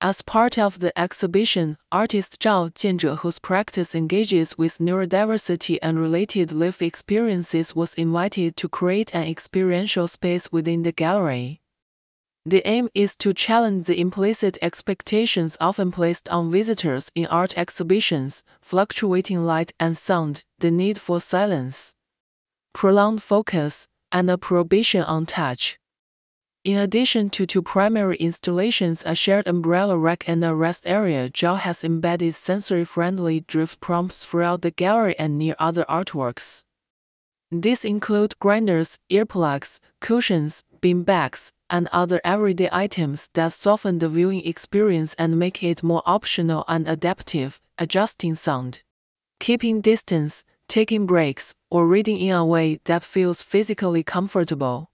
As part of the exhibition, artist Zhao Jianzhe, whose practice engages with neurodiversity and related lived experiences, was invited to create an experiential space within the gallery. The aim is to challenge the implicit expectations often placed on visitors in art exhibitions: fluctuating light and sound, the need for silence, prolonged focus, and a prohibition on touch. In addition to two primary installations, a shared umbrella rack and a rest area, Zhao has embedded sensory-friendly drift prompts throughout the gallery and near other artworks. These include grinders, earplugs, cushions, beanbags, and other everyday items that soften the viewing experience and make it more optional and adaptive, adjusting sound, keeping distance, taking breaks, or reading in a way that feels physically comfortable.